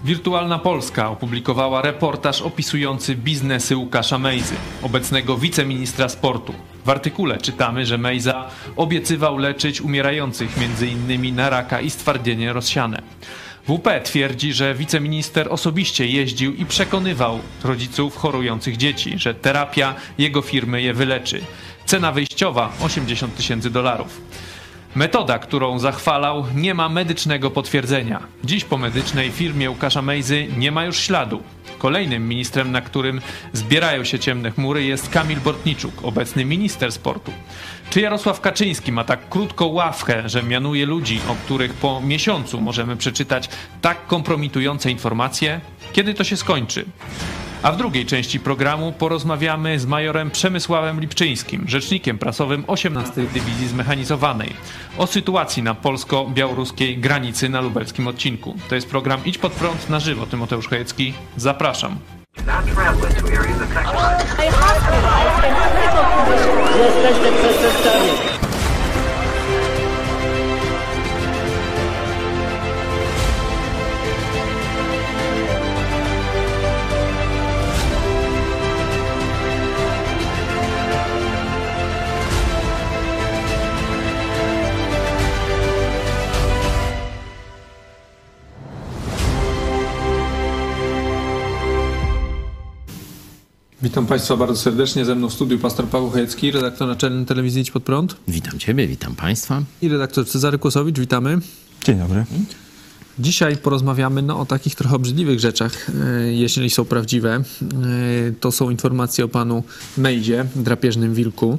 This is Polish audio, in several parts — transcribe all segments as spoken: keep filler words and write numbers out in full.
Wirtualna Polska opublikowała reportaż opisujący biznesy Łukasza Mejzy, obecnego wiceministra sportu. W artykule czytamy, że Mejza obiecywał leczyć umierających między innymi na raka i stwardnienie rozsiane. W P twierdzi, że wiceminister osobiście jeździł i przekonywał rodziców chorujących dzieci, że terapia jego firmy je wyleczy. Cena wyjściowa osiemdziesiąt tysięcy dolarów. Metoda, którą zachwalał, nie ma medycznego potwierdzenia. Dziś po medycznej firmie Łukasza Mejzy nie ma już śladu. Kolejnym ministrem, na którym zbierają się ciemne chmury, jest Kamil Bortniczuk, obecny minister sportu. Czy Jarosław Kaczyński ma tak krótką ławkę, że mianuje ludzi, o których po miesiącu możemy przeczytać tak kompromitujące informacje? Kiedy to się skończy? A w drugiej części programu porozmawiamy z majorem Przemysławem Lipczyńskim, rzecznikiem prasowym osiemnastej Dywizji Zmechanizowanej, o sytuacji na polsko-białoruskiej granicy na lubelskim odcinku. To jest program Idź Pod Prąd na żywo. Tymoteusz Chojecki, zapraszam. Jesteście przestępcami. Witam Państwa bardzo serdecznie. Ze mną w studiu pastor Paweł Chojecki, redaktor naczelny telewizji Idź Pod Prąd. Witam Ciebie, witam Państwa. I redaktor Cezary Kłosowicz, witamy. Dzień dobry. Dzisiaj porozmawiamy no, o takich trochę obrzydliwych rzeczach, jeśli są prawdziwe. To są informacje o panu Mejzie, drapieżnym wilku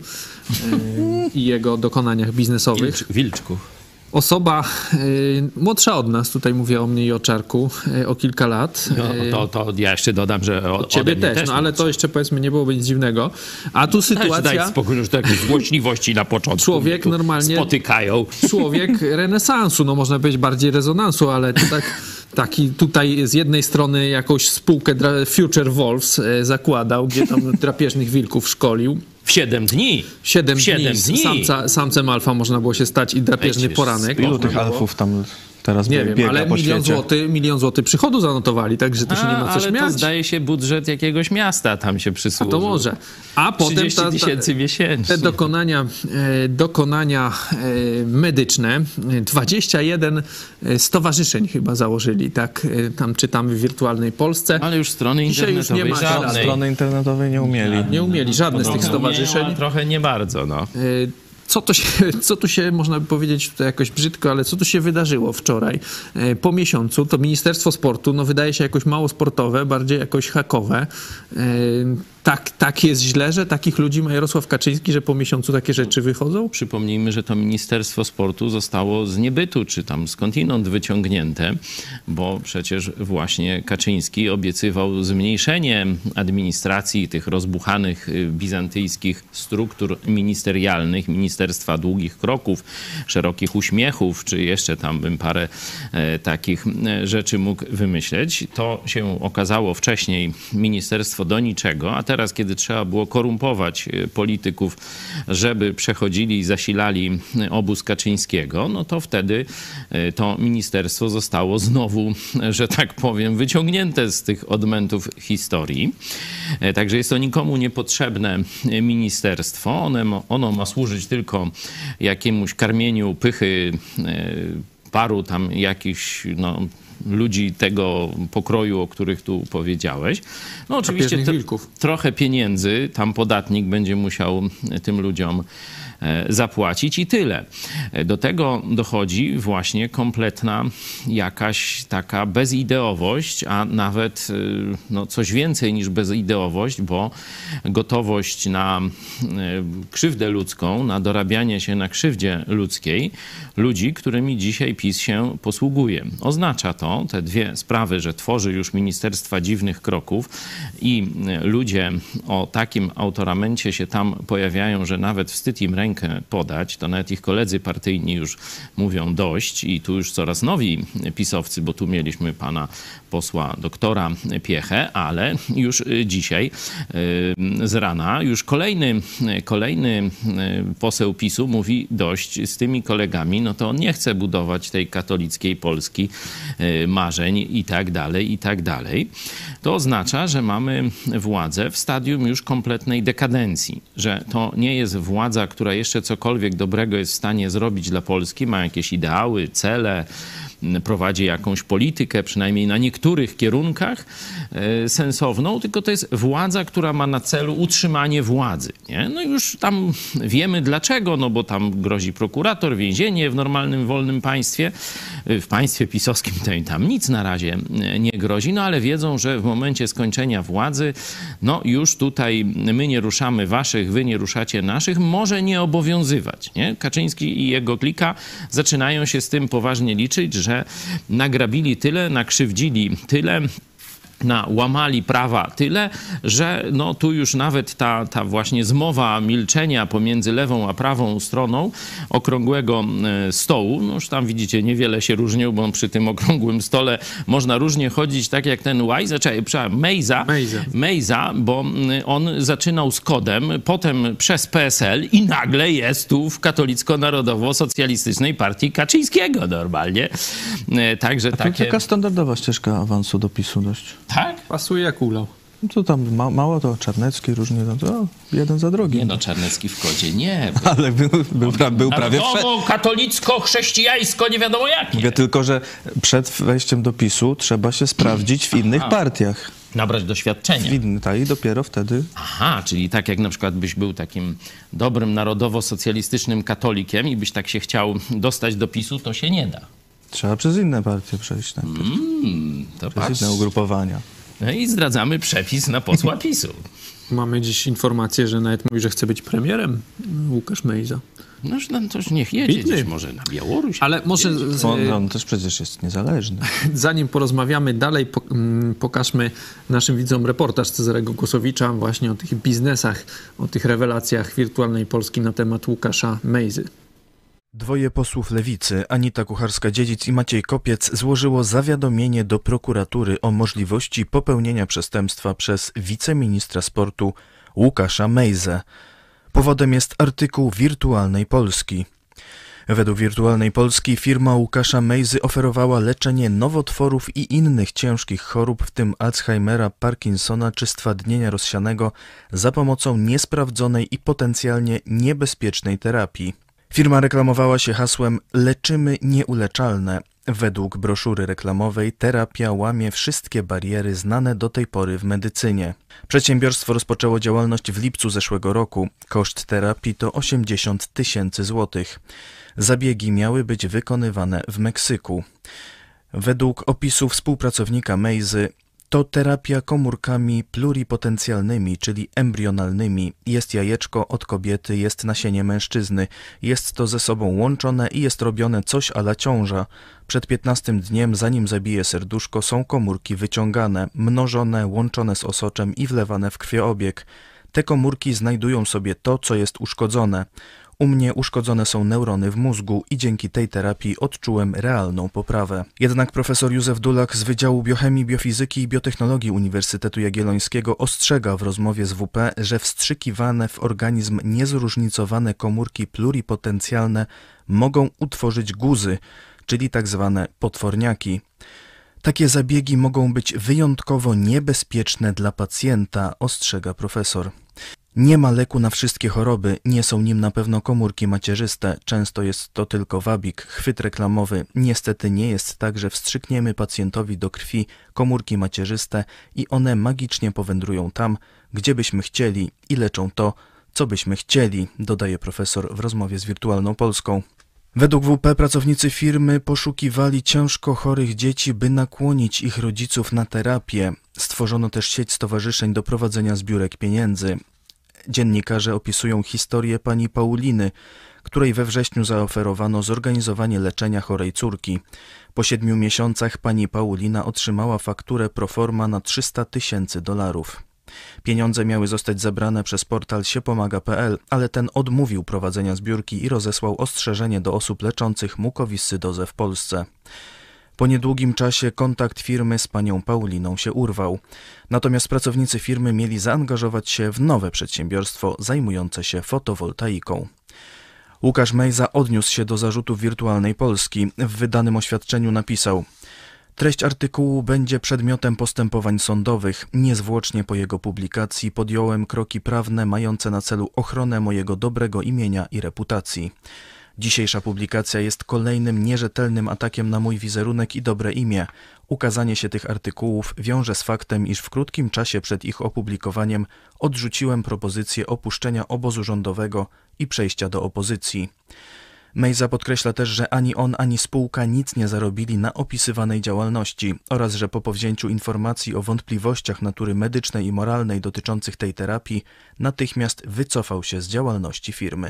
i jego dokonaniach biznesowych. Wilcz, wilczku. Osoba y, młodsza od nas, tutaj mówię o mnie i o Czarku, y, o kilka lat. No, to, to ja jeszcze dodam, że o, od ciebie też, też, no ale to jeszcze powiedzmy nie byłoby nic dziwnego. A tu sytuacja... Daj spokój, już takie złośliwości na początku. Człowiek normalnie... Spotykają. Człowiek renesansu, no można powiedzieć bardziej rezonansu, ale to tak... Taki tutaj z jednej strony jakąś spółkę Future Wolves e, zakładał, gdzie tam drapieżnych wilków szkolił. W siedem dni. Siedem, w siedem dni. dni. Samca, samcem alfa można było się stać i drapieżny Ej, poranek. Ilu tych alfów tam teraz nie biega wiem, ale po milion świecie? złotych, milion złotych przychodu zanotowali, także to się A, nie ma co ale śmiać. to zdaje się budżet jakiegoś miasta tam się A przysłużył. to może. A potem trzydzieści ta, ta, tysięcy miesięcznie. te dokonania, e, dokonania e, medyczne, dwadzieścia jeden stowarzyszeń chyba założyli, tak? E, tam czytamy w Wirtualnej Polsce. Ale już strony Dzisiaj już nie internetowej ma żadnej. Strony internetowej nie umieli. Nie umieli żadne z tych Podobno stowarzyszeń. nie, a trochę nie bardzo, no. E, Co to, się, co tu się, można by powiedzieć tutaj jakoś brzydko, ale co tu się wydarzyło wczoraj? E, po miesiącu to Ministerstwo Sportu, no wydaje się jakoś mało sportowe, bardziej jakoś hakowe. E, tak, tak jest źle, że takich ludzi ma Jarosław Kaczyński, że po miesiącu takie rzeczy wychodzą? Przypomnijmy, że to Ministerstwo Sportu zostało z niebytu, czy tam skądinąd wyciągnięte, bo przecież właśnie Kaczyński obiecywał zmniejszenie administracji tych rozbuchanych bizantyjskich struktur ministerialnych, Ministerstwa Długich Kroków, Szerokich Uśmiechów, czy jeszcze tam bym parę e, takich rzeczy mógł wymyśleć. To się okazało wcześniej ministerstwo do niczego, a teraz, kiedy trzeba było korumpować polityków, żeby przechodzili i zasilali obóz Kaczyńskiego, no to wtedy to ministerstwo zostało znowu, że tak powiem, wyciągnięte z tych odmętów historii. Także jest to nikomu niepotrzebne ministerstwo. One, ono ma służyć tylko jakiemuś karmieniu pychy paru tam jakichś, no, ludzi tego pokroju, o których tu powiedziałeś. No oczywiście to, trochę pieniędzy tam podatnik będzie musiał tym ludziom zapłacić i tyle. Do tego dochodzi właśnie kompletna jakaś taka bezideowość, a nawet no, coś więcej niż bezideowość, bo gotowość na krzywdę ludzką, na dorabianie się na krzywdzie ludzkiej ludzi, którymi dzisiaj PiS się posługuje. Oznacza to te dwie sprawy, że tworzy już Ministerstwa Dziwnych Kroków i ludzie o takim autoramencie się tam pojawiają, że nawet wstyd im rękę rękę podać, to nawet ich koledzy partyjni już mówią dość i tu już coraz nowi pisowcy, bo tu mieliśmy pana posła doktora Piechę, ale już dzisiaj z rana już kolejny, kolejny poseł PiSu mówi dość z tymi kolegami, no to on nie chce budować tej katolickiej Polski marzeń i tak dalej, i tak dalej. To oznacza, że mamy władzę w stadium już kompletnej dekadencji, że to nie jest władza, która jeszcze cokolwiek dobrego jest w stanie zrobić dla Polski, ma jakieś ideały, cele, prowadzi jakąś politykę, przynajmniej na niektórych kierunkach e, sensowną, tylko to jest władza, która ma na celu utrzymanie władzy. Nie? No już tam wiemy dlaczego, no bo tam grozi prokurator, więzienie w normalnym, wolnym państwie. W państwie pisowskim to im tam nic na razie nie grozi, no ale wiedzą, że w momencie skończenia władzy, no już tutaj my nie ruszamy waszych, wy nie ruszacie naszych, może nie obowiązywać. Nie? Kaczyński i jego klika zaczynają się z tym poważnie liczyć, że nagrabili tyle, nakrzywdzili tyle, łamali prawa tyle, że no tu już nawet ta, ta właśnie zmowa milczenia pomiędzy lewą a prawą stroną okrągłego stołu, no już tam widzicie, niewiele się różnią, bo przy tym okrągłym stole można różnie chodzić, tak jak ten Łajza, czy Mejza, Mejza. Mejza, bo on zaczynał z kodem, potem przez P S L i nagle jest tu w katolicko-narodowo-socjalistycznej partii Kaczyńskiego normalnie. Także to takie... taka standardowa ścieżka awansu do PiSu dość. Tak? Pasuje jak ulał. No to tam ma, mało to Czarnecki różnie, no to jeden za drugim. Nie no, Czarnecki w kodzie nie. Bo... Ale był, był, pra, był prawie... Narodowo, katolicko, chrześcijańsko, nie wiadomo jakie. Mówię tylko, że przed wejściem do PiSu trzeba się sprawdzić w innych Aha. partiach. Nabrać doświadczenia. W inny, tak, i dopiero wtedy... Aha, czyli tak jak na przykład byś był takim dobrym narodowo-socjalistycznym katolikiem i byś tak się chciał dostać do PiSu, to się nie da. Trzeba przez inne partie przejść najpierw. Mm, to przez patrz. inne ugrupowania. No i zdradzamy przepis na posła PiSu. Mamy dziś informację, że nawet mówi, że chce być premierem Łukasz Mejza. No już to już niech jedzie Widny. gdzieś może na Białoruś. Ale może z, On, on też przecież jest niezależny. zanim porozmawiamy dalej, po, um, pokażmy naszym widzom reportaż Cezarego Głosowicza właśnie o tych biznesach, o tych rewelacjach wirtualnej Polski na temat Łukasza Mejzy. Dwoje posłów Lewicy, Anita Kucharska-Dziedzic i Maciej Kopiec, złożyło zawiadomienie do prokuratury o możliwości popełnienia przestępstwa przez wiceministra sportu Łukasza Mejzę. Powodem jest artykuł Wirtualnej Polski. Według Wirtualnej Polski firma Łukasza Mejzy oferowała leczenie nowotworów i innych ciężkich chorób, w tym Alzheimera, Parkinsona czy stwardnienia rozsianego, za pomocą niesprawdzonej i potencjalnie niebezpiecznej terapii. Firma reklamowała się hasłem „Leczymy nieuleczalne”. Według broszury reklamowej terapia łamie wszystkie bariery znane do tej pory w medycynie. Przedsiębiorstwo rozpoczęło działalność w lipcu zeszłego roku. Koszt terapii to osiemdziesiąt tysięcy złotych. Zabiegi miały być wykonywane w Meksyku. Według opisu współpracownika Mejzy to terapia komórkami pluripotencjalnymi, czyli embrionalnymi. Jest jajeczko od kobiety, jest nasienie mężczyzny. Jest to ze sobą łączone i jest robione coś a la ciąża. Przed piętnastym dniem, zanim zabije serduszko, są komórki wyciągane, mnożone, łączone z osoczem i wlewane w krwiobieg. Te komórki znajdują sobie to, co jest uszkodzone. U mnie uszkodzone są neurony w mózgu i dzięki tej terapii odczułem realną poprawę. Jednak profesor Józef Dulak z Wydziału Biochemii, Biofizyki i Biotechnologii Uniwersytetu Jagiellońskiego ostrzega w rozmowie z W P, że wstrzykiwane w organizm niezróżnicowane komórki pluripotencjalne mogą utworzyć guzy, czyli tak zwane potworniaki. Takie zabiegi mogą być wyjątkowo niebezpieczne dla pacjenta, ostrzega profesor. Nie ma leku na wszystkie choroby, nie są nim na pewno komórki macierzyste, często jest to tylko wabik, chwyt reklamowy. Niestety nie jest tak, że wstrzykniemy pacjentowi do krwi komórki macierzyste i one magicznie powędrują tam, gdzie byśmy chcieli i leczą to, co byśmy chcieli, dodaje profesor w rozmowie z Wirtualną Polską. Według W P pracownicy firmy poszukiwali ciężko chorych dzieci, by nakłonić ich rodziców na terapię. Stworzono też sieć stowarzyszeń do prowadzenia zbiórek pieniędzy. Dziennikarze opisują historię pani Pauliny, której we wrześniu zaoferowano zorganizowanie leczenia chorej córki. Po siedmiu miesiącach pani Paulina otrzymała fakturę pro forma na trzysta tysięcy dolarów. Pieniądze miały zostać zebrane przez portal siepomaga kropka pe el, ale ten odmówił prowadzenia zbiórki i rozesłał ostrzeżenie do osób leczących mukowiscydozę w Polsce. Po niedługim czasie kontakt firmy z panią Pauliną się urwał. Natomiast pracownicy firmy mieli zaangażować się w nowe przedsiębiorstwo zajmujące się fotowoltaiką. Łukasz Mejza odniósł się do zarzutów Wirtualnej Polski. W wydanym oświadczeniu napisał: treść artykułu będzie przedmiotem postępowań sądowych. Niezwłocznie po jego publikacji podjąłem kroki prawne mające na celu ochronę mojego dobrego imienia i reputacji. Dzisiejsza publikacja jest kolejnym nierzetelnym atakiem na mój wizerunek i dobre imię. Ukazanie się tych artykułów wiąże z faktem, iż w krótkim czasie przed ich opublikowaniem odrzuciłem propozycję opuszczenia obozu rządowego i przejścia do opozycji. Mejza podkreśla też, że ani on, ani spółka nic nie zarobili na opisywanej działalności oraz że po powzięciu informacji o wątpliwościach natury medycznej i moralnej dotyczących tej terapii natychmiast wycofał się z działalności firmy.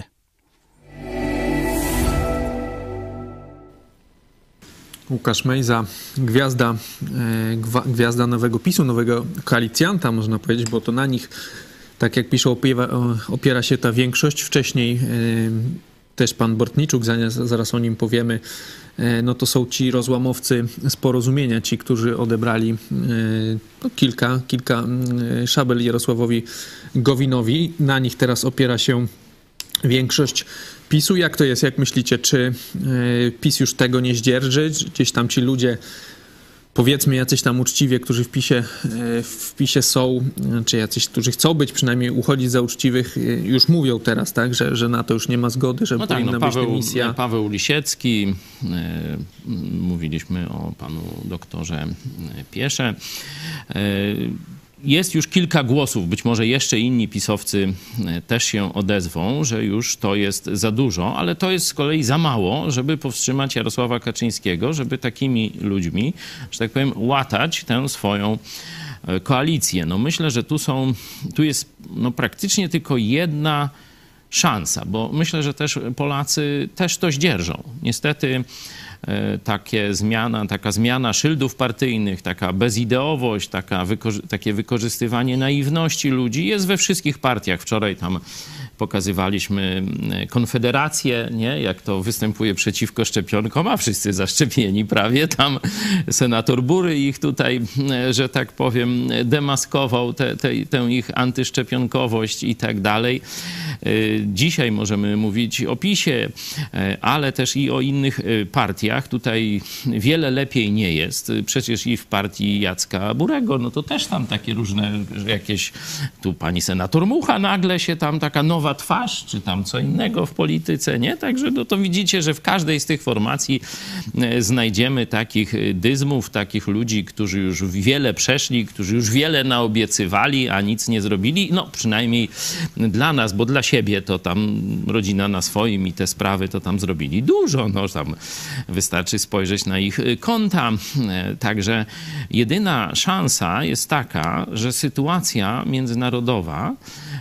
Łukasz Mejza, gwiazda, e, gwiazda nowego PiSu, nowego koalicjanta, można powiedzieć, bo to na nich, tak jak pisze, opiera, opiera się ta większość. Wcześniej e, też pan Bortniczuk, zaraz, zaraz o nim powiemy, e, no to są ci rozłamowcy z Porozumienia, ci, którzy odebrali e, no, kilka, kilka e, szabel Jarosławowi Gowinowi. Na nich teraz opiera się większość PiSu. Jak to jest? Jak myślicie? Czy PiS już tego nie zdzierży? Gdzieś tam ci ludzie, powiedzmy jacyś tam uczciwie, którzy w PiSie, w PiSie są, czy jacyś, którzy chcą być przynajmniej uchodzić za uczciwych, już mówią teraz, tak, że, że na to już nie ma zgody, że no tak, powinna no Paweł, być dymisja. Paweł Lisiecki, mówiliśmy o panu doktorze Piesze. Jest już kilka głosów, być może jeszcze inni pisowcy też się odezwą, że już to jest za dużo, ale to jest z kolei za mało, żeby powstrzymać Jarosława Kaczyńskiego, żeby takimi ludźmi, że tak powiem, łatać tę swoją koalicję. No myślę, że tu są, tu jest no praktycznie tylko jedna szansa, bo myślę, że też Polacy też to zdzierżą. Niestety takie zmiana, taka zmiana szyldów partyjnych, taka bezideowość, taka wykorzy- takie wykorzystywanie naiwności ludzi jest we wszystkich partiach. Wczoraj tam pokazywaliśmy Konfederację, nie? Jak to występuje przeciwko szczepionkom, a wszyscy zaszczepieni prawie. Tam senator Bury ich tutaj, że tak powiem, demaskował, te, te, tę ich antyszczepionkowość i tak dalej. Dzisiaj możemy mówić o PiSie, ale też i o innych partiach. Tutaj wiele lepiej nie jest. Przecież i w partii Jacka Burego, no to też tam takie różne jakieś, tu pani senator Mucha nagle się tam taka nowa twarz, czy tam co innego w polityce, nie? Także no to widzicie, że w każdej z tych formacji znajdziemy takich dyzmów, takich ludzi, którzy już wiele przeszli, którzy już wiele naobiecywali, a nic nie zrobili. No przynajmniej dla nas, bo dla siebie to tam rodzina na swoim i te sprawy to tam zrobili dużo. No tam wystarczy spojrzeć na ich konta. Także jedyna szansa jest taka, że sytuacja międzynarodowa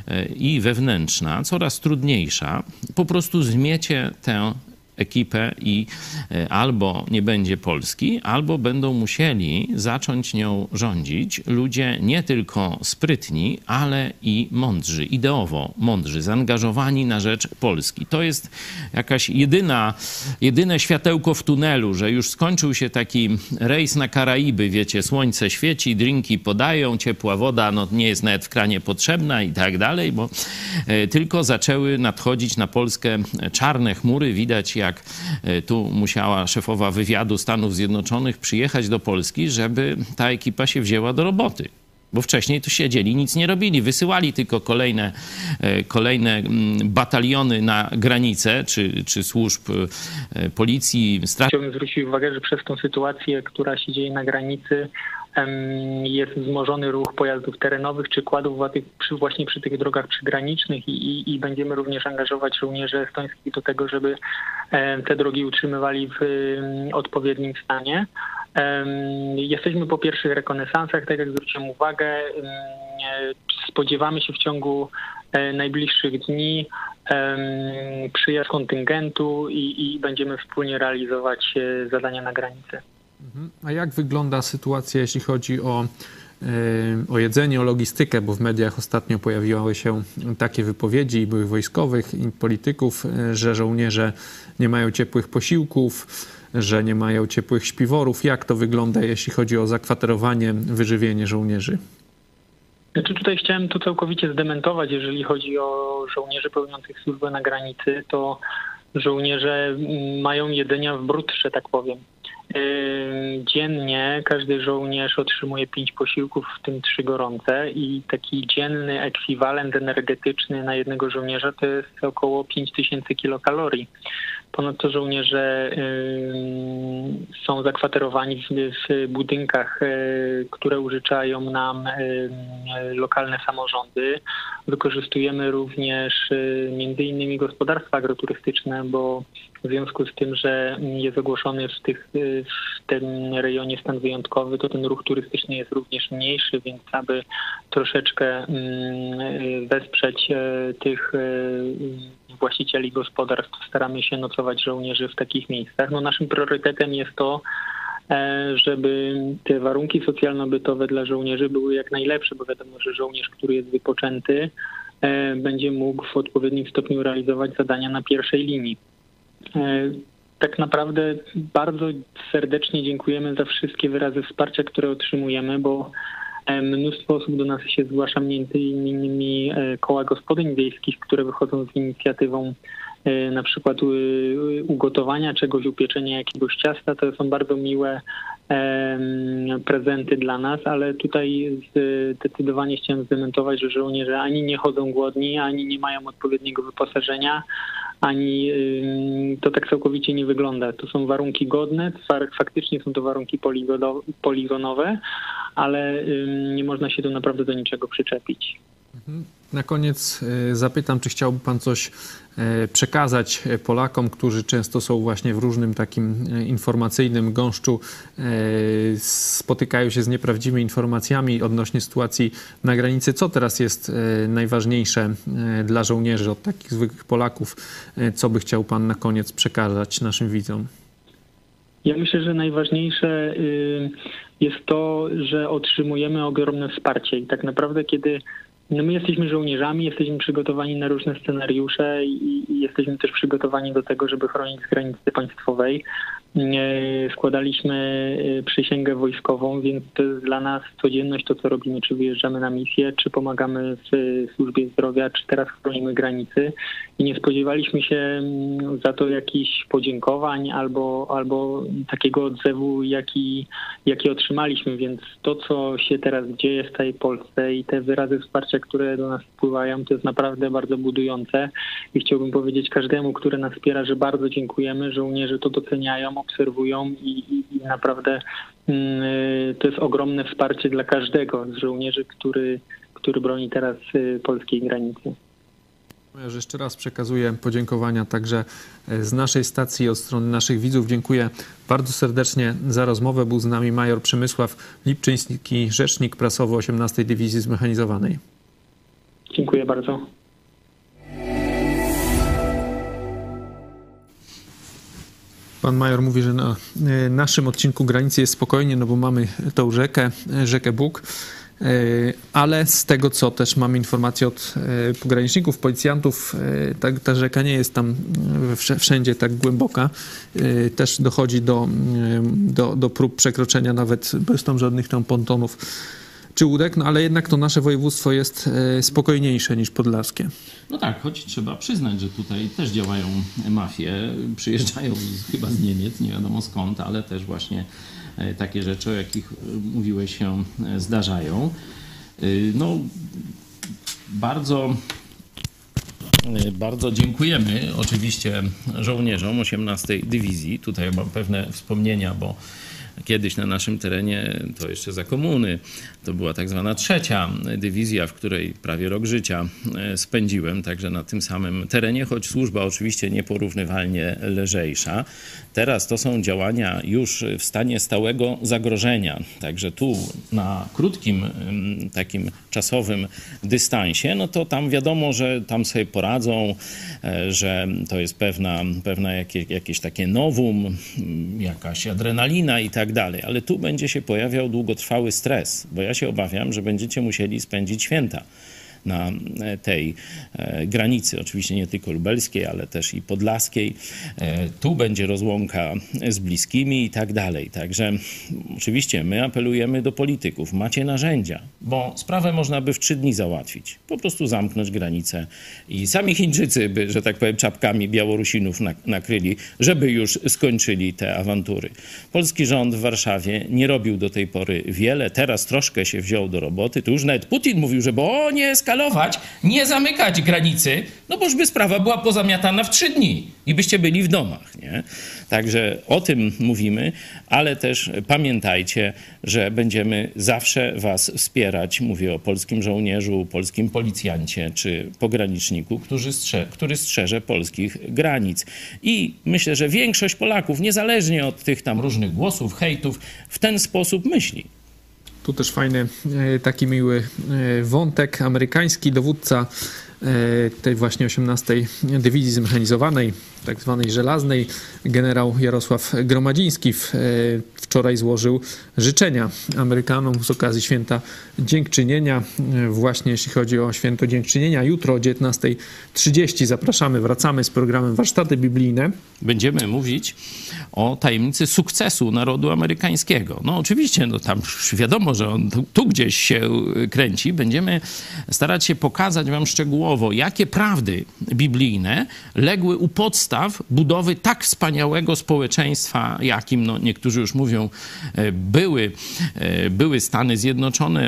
i wewnętrzna, coraz trudniejsza, po prostu zmiecie tę ekipę i albo nie będzie Polski, albo będą musieli zacząć nią rządzić ludzie nie tylko sprytni, ale i mądrzy, ideowo mądrzy, zaangażowani na rzecz Polski. To jest jakaś jedyna, jedyne światełko w tunelu, że już skończył się taki rejs na Karaiby, wiecie, słońce świeci, drinki podają, ciepła woda no, nie jest nawet w kranie potrzebna i tak dalej, bo tylko zaczęły nadchodzić na Polskę czarne chmury, widać jak tu musiała szefowa wywiadu Stanów Zjednoczonych przyjechać do Polski, żeby ta ekipa się wzięła do roboty. Bo wcześniej tu siedzieli, nic nie robili. Wysyłali tylko kolejne, kolejne bataliony na granicę, czy, czy służb policji. Straż... Chciałbym zwrócić uwagę, że przez tą sytuację, która się dzieje na granicy, jest wzmożony ruch pojazdów terenowych czy kładów przy, właśnie przy tych drogach przygranicznych i, i, i będziemy również angażować żołnierzy estońskich do tego, żeby te drogi utrzymywali w odpowiednim stanie. Jesteśmy po pierwszych rekonesansach, tak jak zwróciłem uwagę. Spodziewamy się w ciągu najbliższych dni przyjazd kontyngentu i, i będziemy wspólnie realizować zadania na granicy. A jak wygląda sytuacja, jeśli chodzi o o jedzenie, o logistykę, bo w mediach ostatnio pojawiły się takie wypowiedzi i byłych wojskowych, i polityków, że żołnierze nie mają ciepłych posiłków, że nie mają ciepłych śpiworów. Jak to wygląda, jeśli chodzi o zakwaterowanie, wyżywienie żołnierzy? Znaczy tutaj chciałem to całkowicie zdementować. Jeżeli chodzi o żołnierzy pełniących służbę na granicy, to żołnierze mają jedzenia w bród, że tak powiem. Dziennie każdy żołnierz otrzymuje pięć posiłków, w tym trzy gorące, i taki dzienny ekwiwalent energetyczny na jednego żołnierza to jest około pięć tysięcy kilokalorii. Ponadto żołnierze y, są zakwaterowani w, w budynkach, y, które użyczają nam y, lokalne samorządy. Wykorzystujemy również y, między innymi gospodarstwa agroturystyczne, bo w związku z tym, że jest ogłoszony w, tych, w tym rejonie stan wyjątkowy, to ten ruch turystyczny jest również mniejszy, więc aby troszeczkę wesprzeć tych właścicieli gospodarstw, staramy się nocować żołnierzy w takich miejscach. No, naszym priorytetem jest to, żeby te warunki socjalno-bytowe dla żołnierzy były jak najlepsze, bo wiadomo, że żołnierz, który jest wypoczęty, będzie mógł w odpowiednim stopniu realizować zadania na pierwszej linii. Tak naprawdę bardzo serdecznie dziękujemy za wszystkie wyrazy wsparcia, które otrzymujemy, bo mnóstwo osób do nas się zgłasza, między innymi koła gospodyń wiejskich, które wychodzą z inicjatywą na przykład ugotowania czegoś, upieczenia jakiegoś ciasta. To są bardzo miłe prezenty dla nas, ale tutaj zdecydowanie chciałem zdementować, że żołnierze ani nie chodzą głodni, ani nie mają odpowiedniego wyposażenia, ani to tak całkowicie nie wygląda. To są warunki godne, faktycznie są to warunki poligonowe, ale nie można się tu naprawdę do niczego przyczepić. Na koniec zapytam, czy chciałby pan coś przekazać Polakom, którzy często są właśnie w różnym takim informacyjnym gąszczu, spotykają się z nieprawdziwymi informacjami odnośnie sytuacji na granicy. Co teraz jest najważniejsze dla żołnierzy, od takich zwykłych Polaków? Co by chciał pan na koniec przekazać naszym widzom? Ja myślę, że najważniejsze jest to, że otrzymujemy ogromne wsparcie i tak naprawdę kiedy no my jesteśmy żołnierzami, jesteśmy przygotowani na różne scenariusze i, i jesteśmy też przygotowani do tego, żeby chronić granicy państwowej. Składaliśmy przysięgę wojskową, więc to jest dla nas codzienność to, co robimy, czy wyjeżdżamy na misję, czy pomagamy w służbie zdrowia, czy teraz chronimy granicy. I nie spodziewaliśmy się za to jakichś podziękowań albo, albo takiego odzewu, jaki, jaki otrzymaliśmy. Więc to, co się teraz dzieje w tej Polsce i te wyrazy wsparcia, które do nas wpływają, to jest naprawdę bardzo budujące. I chciałbym powiedzieć każdemu, który nas wspiera, że bardzo dziękujemy. Żołnierze to doceniają, obserwują i, i, i naprawdę y, to jest ogromne wsparcie dla każdego z żołnierzy, który, który broni teraz y, polskiej granicy. Ja jeszcze raz przekazuję podziękowania także z naszej stacji, od strony naszych widzów. Dziękuję bardzo serdecznie za rozmowę. Był z nami major Przemysław Lipczyński, rzecznik prasowy osiemnastej Dywizji Zmechanizowanej. Dziękuję bardzo. Pan major mówi, że na naszym odcinku granicy jest spokojnie, no bo mamy tą rzekę, rzekę Bug, ale z tego, co też mamy informacje od pograniczników, policjantów, ta, ta rzeka nie jest tam wszędzie tak głęboka. Też dochodzi do, do, do prób przekroczenia nawet bez tam żadnych tam pontonów czy łódek, no ale jednak to nasze województwo jest spokojniejsze niż podlaskie. No tak, choć trzeba przyznać, że tutaj też działają mafie, przyjeżdżają z, chyba z Niemiec, nie wiadomo skąd, ale też właśnie takie rzeczy, o jakich mówiłeś, się zdarzają. No, bardzo, bardzo dziękujemy oczywiście żołnierzom osiemnastej Dywizji. Tutaj mam pewne wspomnienia, bo kiedyś na naszym terenie, to jeszcze za komuny, to była tak zwana trzecia dywizja, w której prawie rok życia spędziłem, także na tym samym terenie, choć służba oczywiście nieporównywalnie lżejsza. Teraz to są działania już w stanie stałego zagrożenia. Także tu na krótkim takim czasowym dystansie, no to tam wiadomo, że tam sobie poradzą, że to jest pewna, pewna jakieś, jakieś takie nowum, jakaś adrenalina i tak dalej. Ale tu będzie się pojawiał długotrwały stres, bo ja się obawiam, że będziecie musieli spędzić święta na tej granicy, oczywiście nie tylko lubelskiej, ale też i podlaskiej. Tu będzie rozłąka z bliskimi i tak dalej. Także oczywiście my apelujemy do polityków. Macie narzędzia, bo sprawę można by w trzy dni załatwić. Po prostu zamknąć granicę i sami Chińczycy by, że tak powiem, czapkami Białorusinów nakryli, żeby już skończyli te awantury. Polski rząd w Warszawie nie robił do tej pory wiele. Teraz troszkę się wziął do roboty. Tu już nawet Putin mówił, że bo o nie eskalować, nie zamykać granicy, no bo już by sprawa była pozamiatana w trzy dni i byście byli w domach, nie? Także o tym mówimy, ale też pamiętajcie, że będziemy zawsze was wspierać. Mówię o polskim żołnierzu, polskim policjancie czy pograniczniku, który, strze- który strzeże polskich granic. I myślę, że większość Polaków, niezależnie od tych tam różnych głosów, hejtów, w ten sposób myśli. Tu też fajny, taki miły wątek. Amerykański dowódca tej właśnie osiemnastej Dywizji Zmechanizowanej, tak zwanej żelaznej, generał Jarosław Gromadziński wczoraj złożył życzenia Amerykanom z okazji Święta Dziękczynienia. Właśnie jeśli chodzi o Święto Dziękczynienia, jutro o dziewiętnasta trzydzieści zapraszamy, wracamy z programem Warsztaty Biblijne. Będziemy mówić o tajemnicy sukcesu narodu amerykańskiego. No oczywiście, no tam już wiadomo, że on tu, tu gdzieś się kręci. Będziemy starać się pokazać wam szczegółowo, jakie prawdy biblijne legły u podstaw budowy tak wspaniałego społeczeństwa, jakim, no niektórzy już mówią, były, były Stany Zjednoczone,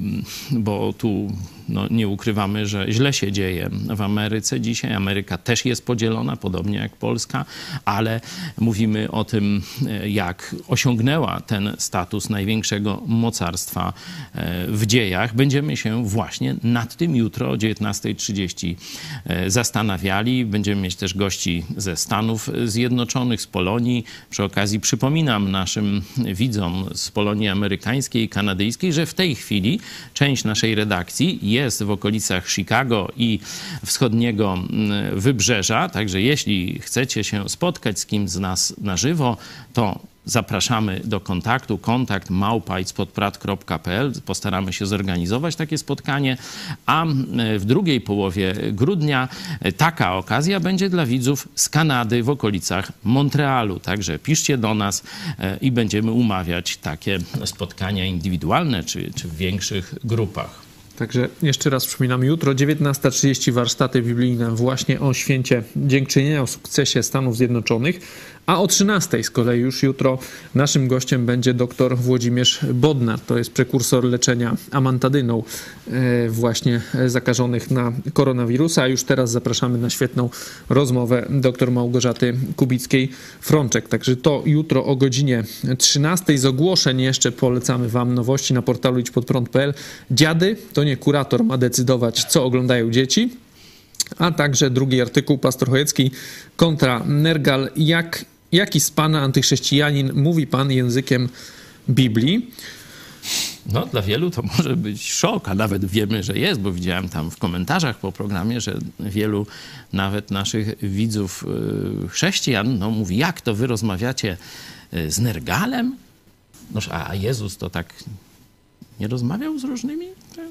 bo tu no, nie ukrywamy, że źle się dzieje w Ameryce dzisiaj. Ameryka też jest podzielona, podobnie jak Polska, ale mówimy o tym, jak osiągnęła ten status największego mocarstwa w dziejach. Będziemy się właśnie nad tym jutro o dziewiętnasta trzydzieści zastanawiali. Będziemy mieć też gości ze Stanów Zjednoczonych, z Polonii. Przy okazji przypominam naszym widzom z Polonii amerykańskiej i kanadyjskiej, że w tej chwili część naszej redakcji jest jest w okolicach Chicago i wschodniego wybrzeża. Także jeśli chcecie się spotkać z kimś z nas na żywo, to zapraszamy do kontaktu. Kontakt małpa itzpodprat kropka pe el. Postaramy się zorganizować takie spotkanie, a w drugiej połowie grudnia taka okazja będzie dla widzów z Kanady w okolicach Montrealu. Także piszcie do nas i będziemy umawiać takie spotkania indywidualne czy, czy w większych grupach. Także jeszcze raz przypominam, jutro dziewiętnasta trzydzieści warsztaty biblijne właśnie o Święcie Dziękczynienia, o sukcesie Stanów Zjednoczonych, a o trzynastej z kolei już jutro naszym gościem będzie dr Włodzimierz Bodnar. To jest prekursor leczenia amantadyną właśnie zakażonych na koronawirusa. A już teraz zapraszamy na świetną rozmowę dr Małgorzaty Kubickiej-Frączek. Także to jutro o godzinie trzynastej. Z ogłoszeń jeszcze polecamy wam nowości na portalu idź pod prąd kropka pe el. Dziady, to nie kurator ma decydować, co oglądają dzieci. A także drugi artykuł, pastor Chojecki kontra Nergal. Jak, jaki z pana antychrześcijanin mówi pan językiem Biblii? No, dla wielu to może być szok, a nawet wiemy, że jest, bo widziałem tam w komentarzach po programie, że wielu nawet naszych widzów chrześcijan no, mówi, jak to wy rozmawiacie z Nergalem? Noż, a Jezus to tak nie rozmawiał z różnymi?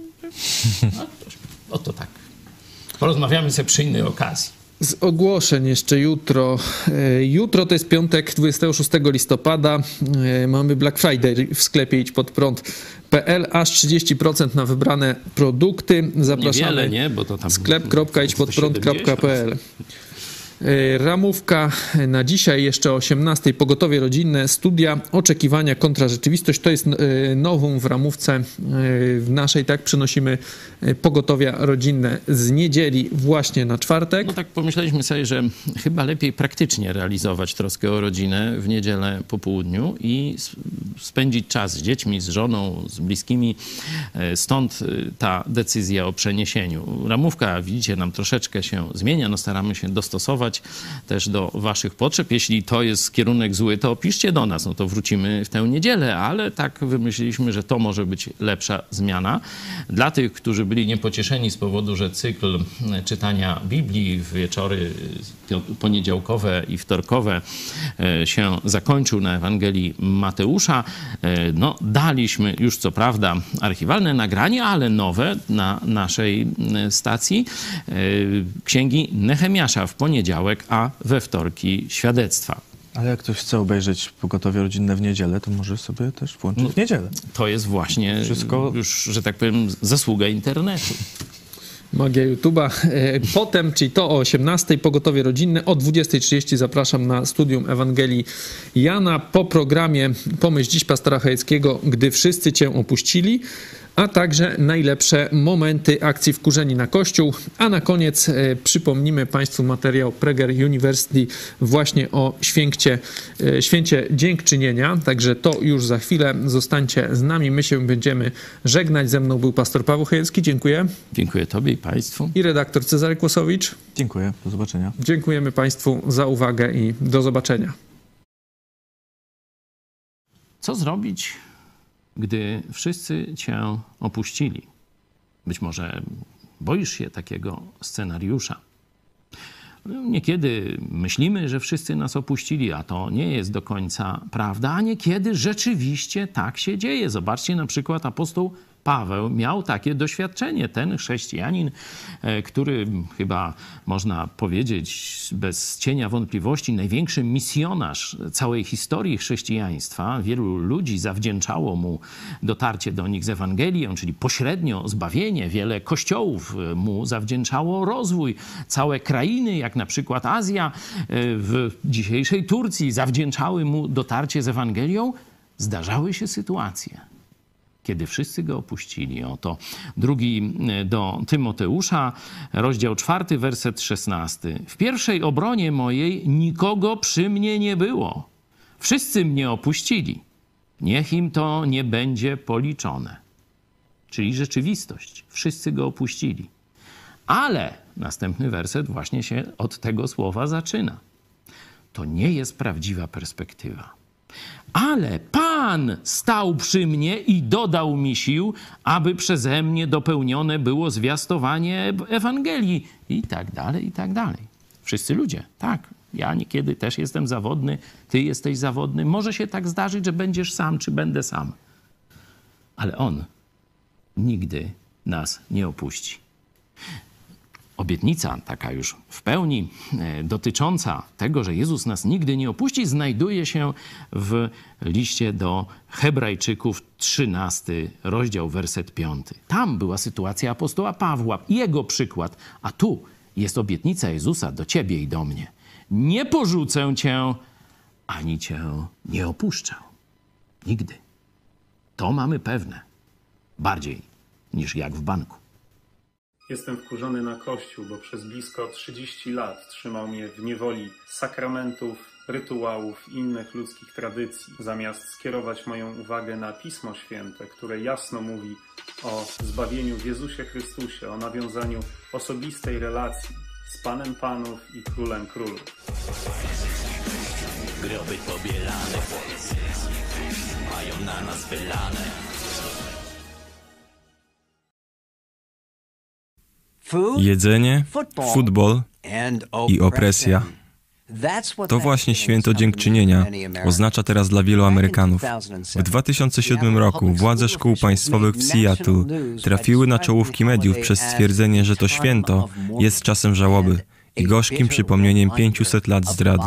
No, oto tak. Porozmawiamy sobie przy innej okazji. Z ogłoszeń jeszcze jutro. Jutro to jest piątek, dwudziestego szóstego listopada. Mamy Black Friday w sklepie idź pod prąd kropka pe el. Aż trzydzieści procent na wybrane produkty. Zapraszamy. Niewiele, nie? Bo to tam sklep kropka idź pod prąd kropka pe el. Ramówka na dzisiaj jeszcze o osiemnastej. Pogotowie rodzinne, studia, oczekiwania, kontra rzeczywistość. To jest nowum w ramówce w naszej, tak? Przynosimy pogotowia rodzinne z niedzieli właśnie na czwartek. No tak pomyśleliśmy sobie, że chyba lepiej praktycznie realizować troskę o rodzinę w niedzielę po południu i spędzić czas z dziećmi, z żoną, z bliskimi. Stąd ta decyzja o przeniesieniu. Ramówka, widzicie, nam troszeczkę się zmienia. No staramy się dostosować dostosować też do waszych potrzeb. Jeśli to jest kierunek zły, to piszcie do nas, no to wrócimy w tę niedzielę, ale tak wymyśliliśmy, że to może być lepsza zmiana. Dla tych, którzy byli niepocieszeni z powodu, że cykl czytania Biblii w wieczory poniedziałkowe i wtorkowe się zakończył na Ewangelii Mateusza, no daliśmy już co prawda archiwalne nagranie, ale nowe na naszej stacji Księgi Nehemiasza w poniedziałek, a we wtorki świadectwa. Ale jak ktoś chce obejrzeć pogotowie rodzinne w niedzielę, to może sobie też włączyć No, w niedzielę. To jest właśnie Wszystko... już, że tak powiem, zasługa internetu. Magia YouTube'a. Potem, czyli to o osiemnastej, pogotowie rodzinne, o dwudziestej trzydzieści zapraszam na studium Ewangelii Jana. Po programie Pomyśl dziś pastora Chojeckiego, gdy wszyscy cię opuścili, a także najlepsze momenty akcji Wkurzeni na Kościół. A na koniec e, przypomnimy Państwu materiał Prager University właśnie o święcie, e, święcie dziękczynienia. Także to już za chwilę. Zostańcie z nami. My się będziemy żegnać. Ze mną był pastor Paweł Chojecki. Dziękuję. Dziękuję Tobie i Państwu. I redaktor Cezary Kłosowicz. Dziękuję. Do zobaczenia. Dziękujemy Państwu za uwagę i do zobaczenia. Co zrobić, gdy wszyscy cię opuścili? Być może boisz się takiego scenariusza. Niekiedy myślimy, że wszyscy nas opuścili, a to nie jest do końca prawda, a niekiedy rzeczywiście tak się dzieje. Zobaczcie, na przykład apostoł Paweł miał takie doświadczenie. Ten chrześcijanin, który chyba można powiedzieć bez cienia wątpliwości największy misjonarz całej historii chrześcijaństwa. Wielu ludzi zawdzięczało mu dotarcie do nich z Ewangelią, czyli pośrednio zbawienie. Wiele kościołów mu zawdzięczało rozwój. Całe krainy, jak na przykład Azja w dzisiejszej Turcji, zawdzięczały mu dotarcie z Ewangelią. Zdarzały się sytuacje, kiedy wszyscy go opuścili. Oto drugi do Tymoteusza, rozdział czwarty, werset szesnasty. W pierwszej obronie mojej nikogo przy mnie nie było. Wszyscy mnie opuścili. Niech im to nie będzie policzone. Czyli rzeczywistość. Wszyscy go opuścili. Ale następny werset właśnie się od tego słowa zaczyna. To nie jest prawdziwa perspektywa. Ale Pan stał przy mnie i dodał mi sił, aby przeze mnie dopełnione było zwiastowanie Ewangelii. I tak dalej, i tak dalej. Wszyscy ludzie, tak. Ja niekiedy też jestem zawodny, ty jesteś zawodny. Może się tak zdarzyć, że będziesz sam, czy będę sam. Ale On nigdy nas nie opuści. Obietnica, taka już w pełni dotycząca tego, że Jezus nas nigdy nie opuści, znajduje się w liście do Hebrajczyków, trzynasty rozdział, werset piąty. Tam była sytuacja apostoła Pawła, jego przykład, a tu jest obietnica Jezusa do ciebie i do mnie. Nie porzucę cię, ani cię nie opuszczę. Nigdy. To mamy pewne. Bardziej niż jak w banku. Jestem wkurzony na Kościół, bo przez blisko trzydzieści lat trzymał mnie w niewoli sakramentów, rytuałów i innych ludzkich tradycji, zamiast skierować moją uwagę na Pismo Święte, które jasno mówi o zbawieniu w Jezusie Chrystusie, o nawiązaniu osobistej relacji z Panem Panów i Królem Królów. Groby pobielane, mają na nas wylane. Jedzenie, futbol i opresja. To właśnie święto dziękczynienia oznacza teraz dla wielu Amerykanów. W dwa tysiące siódmym roku władze szkół państwowych w Seattle trafiły na czołówki mediów przez stwierdzenie, że to święto jest czasem żałoby i gorzkim przypomnieniem pięciuset lat zdrady.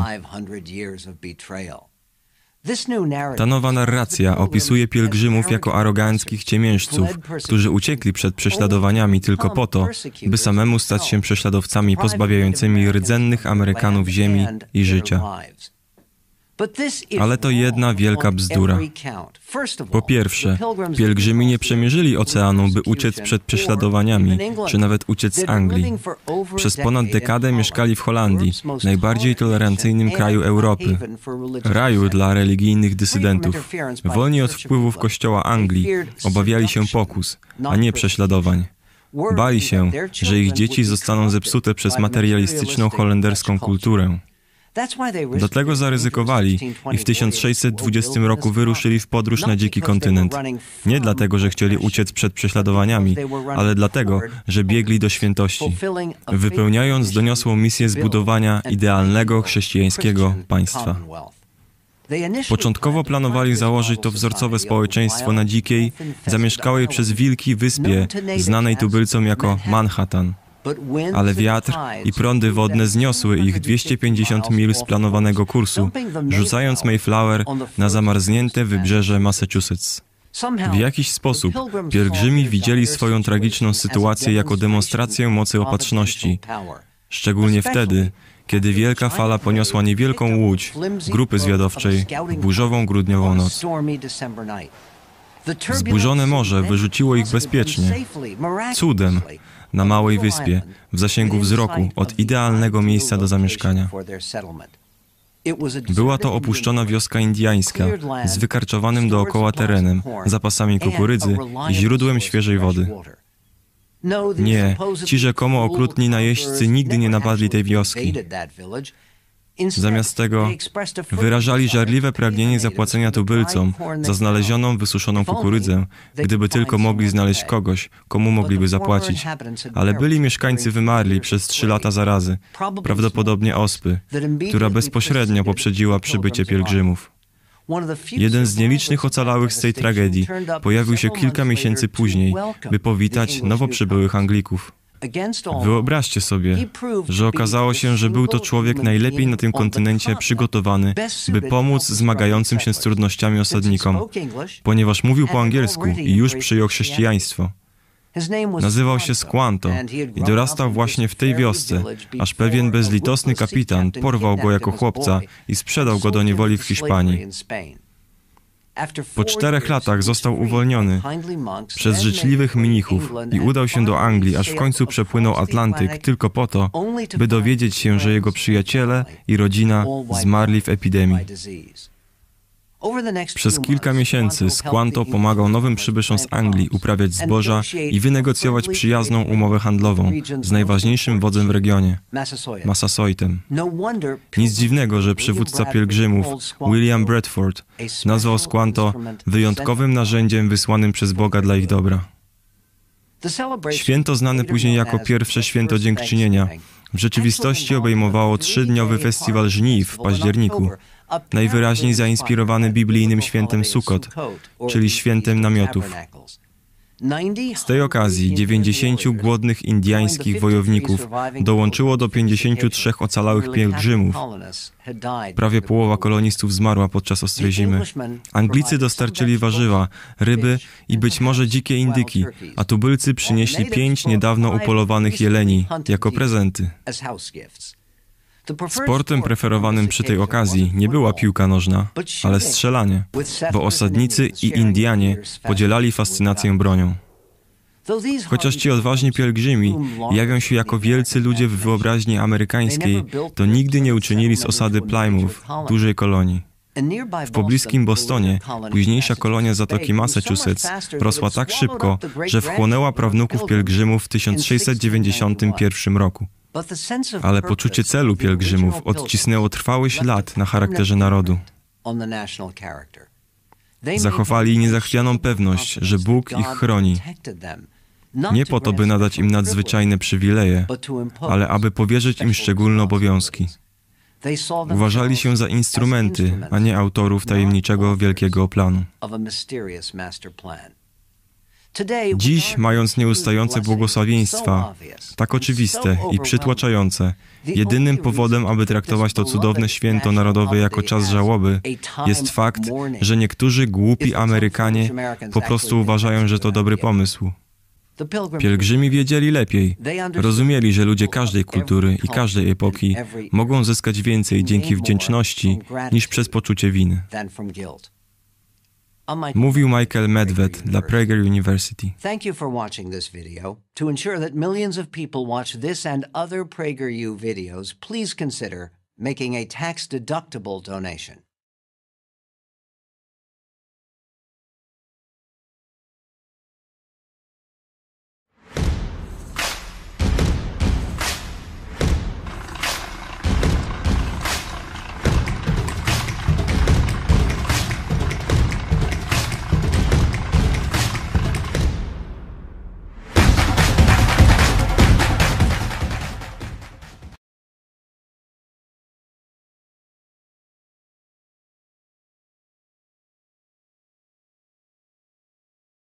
Ta nowa narracja opisuje pielgrzymów jako aroganckich ciemiężców, którzy uciekli przed prześladowaniami tylko po to, by samemu stać się prześladowcami pozbawiającymi rdzennych Amerykanów ziemi i życia. Ale to jedna wielka bzdura. Po pierwsze, pielgrzymi nie przemierzyli oceanu, by uciec przed prześladowaniami, czy nawet uciec z Anglii. Przez ponad dekadę mieszkali w Holandii, najbardziej tolerancyjnym kraju Europy, raju dla religijnych dysydentów. Wolni od wpływów kościoła Anglii obawiali się pokus, a nie prześladowań. Bali się, że ich dzieci zostaną zepsute przez materialistyczną holenderską kulturę. Dlatego zaryzykowali i w tysiąc sześćset dwudziestym roku wyruszyli w podróż na dziki kontynent. Nie dlatego, że chcieli uciec przed prześladowaniami, ale dlatego, że biegli do świętości, wypełniając doniosłą misję zbudowania idealnego chrześcijańskiego państwa. Początkowo planowali założyć to wzorcowe społeczeństwo na dzikiej, zamieszkałej przez wilki wyspie, znanej tubylcom jako Manhattan. Ale wiatr i prądy wodne zniosły ich dwieście pięćdziesiąt mil z planowanego kursu, rzucając Mayflower na zamarznięte wybrzeże Massachusetts. W jakiś sposób pielgrzymi widzieli swoją tragiczną sytuację jako demonstrację mocy opatrzności, szczególnie wtedy, kiedy wielka fala poniosła niewielką łódź grupy zwiadowczej w burzową grudniową noc. Zburzone morze wyrzuciło ich bezpiecznie, cudem, na małej wyspie, w zasięgu wzroku od idealnego miejsca do zamieszkania. Była to opuszczona wioska indyjska z wykarczowanym dookoła terenem, zapasami kukurydzy i źródłem świeżej wody. Nie, ci rzekomo okrutni najeźdźcy nigdy nie napadli tej wioski. Zamiast tego wyrażali żarliwe pragnienie zapłacenia tubylcom za znalezioną, wysuszoną kukurydzę, gdyby tylko mogli znaleźć kogoś, komu mogliby zapłacić. Ale byli mieszkańcy wymarli przez trzy lata zarazy, prawdopodobnie ospy, która bezpośrednio poprzedziła przybycie pielgrzymów. Jeden z nielicznych ocalałych z tej tragedii pojawił się kilka miesięcy później, by powitać nowo przybyłych Anglików. Wyobraźcie sobie, że okazało się, że był to człowiek najlepiej na tym kontynencie przygotowany, by pomóc zmagającym się z trudnościami osadnikom, ponieważ mówił po angielsku i już przyjął chrześcijaństwo. Nazywał się Squanto i dorastał właśnie w tej wiosce, aż pewien bezlitosny kapitan porwał go jako chłopca i sprzedał go do niewoli w Hiszpanii. Po czterech latach został uwolniony przez życzliwych mnichów i udał się do Anglii, aż w końcu przepłynął Atlantyk tylko po to, by dowiedzieć się, że jego przyjaciele i rodzina zmarli w epidemii. Przez kilka miesięcy Squanto pomagał nowym przybyszom z Anglii uprawiać zboża i wynegocjować przyjazną umowę handlową z najważniejszym wodzem w regionie, Massasoitem. Nic dziwnego, że przywódca pielgrzymów William Bradford nazwał Squanto wyjątkowym narzędziem wysłanym przez Boga dla ich dobra. Święto znane później jako pierwsze święto dziękczynienia w rzeczywistości obejmowało trzydniowy festiwal żniw w październiku, najwyraźniej zainspirowany biblijnym świętem Sukkot, czyli świętem namiotów. Z tej okazji dziewięćdziesięciu głodnych indyjskich wojowników dołączyło do pięćdziesięciu trzech ocalałych pielgrzymów. Prawie połowa kolonistów zmarła podczas ostrej zimy. Anglicy dostarczyli warzywa, ryby i być może dzikie indyki, a tubylcy przynieśli pięć niedawno upolowanych jeleni jako prezenty. Sportem preferowanym przy tej okazji nie była piłka nożna, ale strzelanie, bo osadnicy i Indianie podzielali fascynację bronią. Chociaż ci odważni pielgrzymi jawią się jako wielcy ludzie w wyobraźni amerykańskiej, to nigdy nie uczynili z osady Plymouth dużej kolonii. W pobliskim Bostonie późniejsza kolonia Zatoki Massachusetts rosła tak szybko, że wchłonęła prawnuków pielgrzymów w tysiąc sześćset dziewięćdziesiątym pierwszym roku. Ale poczucie celu pielgrzymów odcisnęło trwały ślad na charakterze narodu. Zachowali niezachwianą pewność, że Bóg ich chroni. Nie po to, by nadać im nadzwyczajne przywileje, ale aby powierzyć im szczególne obowiązki. Uważali się za instrumenty, a nie autorów tajemniczego wielkiego planu. Dziś, mając nieustające błogosławieństwa, tak oczywiste i przytłaczające, jedynym powodem, aby traktować to cudowne święto narodowe jako czas żałoby, jest fakt, że niektórzy głupi Amerykanie po prostu uważają, że to dobry pomysł. Pielgrzymi wiedzieli lepiej. Rozumieli, że ludzie każdej kultury i każdej epoki mogą zyskać więcej dzięki wdzięczności niż przez poczucie winy. Mówił Michael Medved dla Prager University. Thank you for watching this video. To ensure that millions of people watch this and other PragerU videos, please consider making a tax-deductible donation.